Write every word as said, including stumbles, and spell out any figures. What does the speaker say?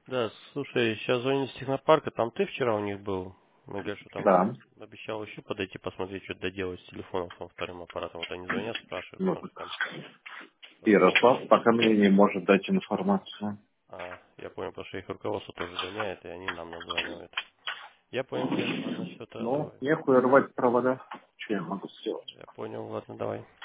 Да, слушай, сейчас звоню с технопарка, там ты вчера у них был? Мы говорят, что там Да. обещал еще подойти посмотреть, что доделать с телефоном своим вторым аппаратом. Вот они звонят, спрашивают, Ну, может там что-то. Ярослав пока мне не может дать информацию. А, я понял, потому что их руководство тоже гоняет, и они нам названивают. Я понял тебя, ладно, что-то Ну, давай. нехуй рвать провода. Что я могу сделать? Я понял, ладно, давай.